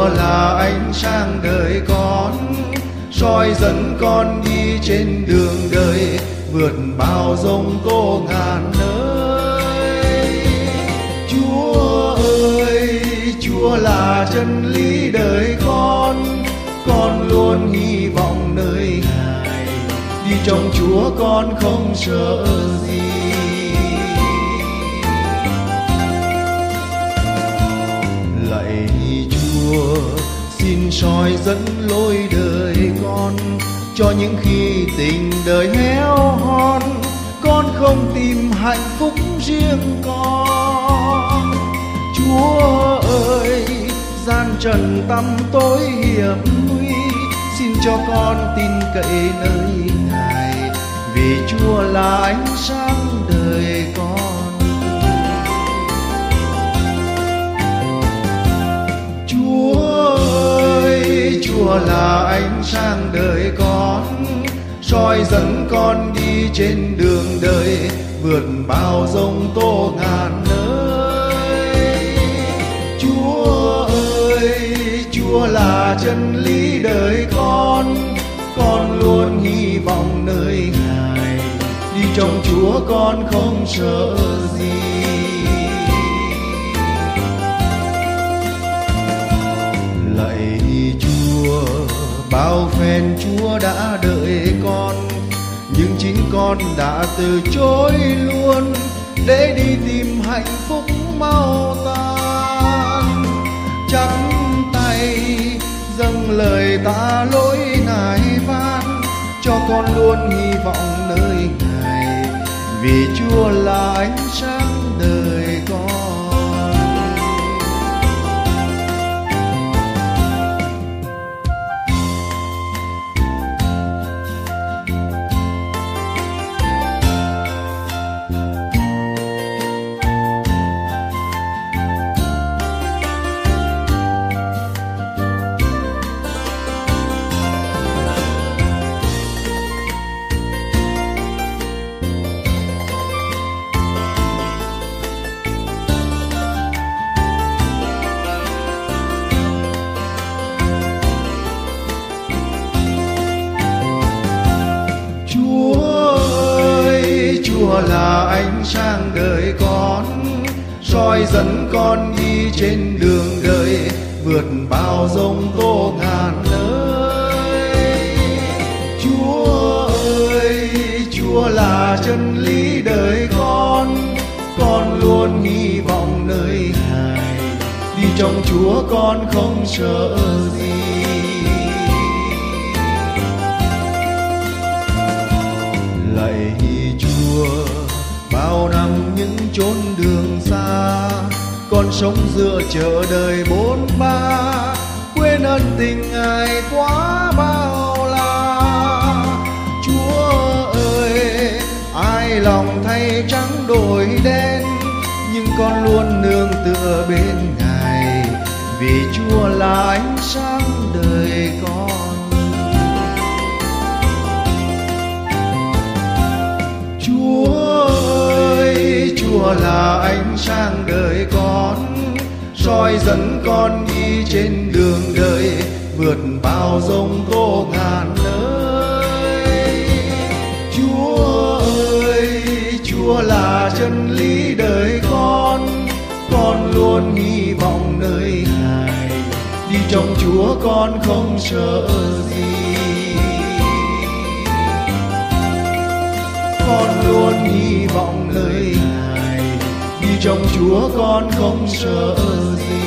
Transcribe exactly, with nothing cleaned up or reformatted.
Chúa là ánh sáng đời con, soi dẫn con đi trên đường đời, vượt bao giông tố ngàn nơi. Chúa ơi, Chúa là chân lý đời con, con luôn hy vọng nơi Ngài, đi trong Chúa con không sợ gì. Lạy Chúa, xin soi dẫn lối đời con, cho những khi tình đời héo hon, con không tìm hạnh phúc riêng con. Chúa ơi, gian trần tăm tối hiểm nguy, xin cho con tin cậy nơi Ngài, vì Chúa là ánh sáng đời con. Chúa ơi, Chúa là ánh sáng đời con, soi dẫn con đi trên đường đời, vượt bao giông tố ngàn nơi. Chúa ơi, Chúa là chân lý đời con, con luôn hy vọng nơi Ngài, đi trong Chúa con không sợ gì. Lạy Chúa, bao phen Chúa đã đợi con, nhưng chính con đã từ chối luôn, để đi tìm hạnh phúc mau tan. Chắp tay dâng lời ta lỗi nài van, cho con luôn hy vọng nơi Ngài, vì Chúa là ánh sáng đời con. Chúa là ánh sáng đời con, soi dẫn con đi trên đường đời, vượt bao giông tố ngàn nơi. Chúa ơi, Chúa là chân lý đời con, con luôn hy vọng nơi Ngài, đi trong Chúa con không sợ gì. Lạy Chúa, bao năm những chốn đường xa, con sống giữa chợ đời bốn ba, quên ơn tình Ngài quá bao la. Chúa ơi, ai lòng thay trắng đổi đen, nhưng con luôn nương tựa bên Ngài, vì Chúa là ánh sáng đời con. Chúa ơi, Chúa là ánh sáng đời con, soi dẫn con đi trên đường đời, vượt bao giông tố ngàn nơi. Chúa ơi, Chúa là chân lý đời con, con luôn hy vọng nơi Ngài, đi trong Chúa con không sợ gì. Con luôn hy vọng nơi Ngài, đi trong Chúa con không sợ gì.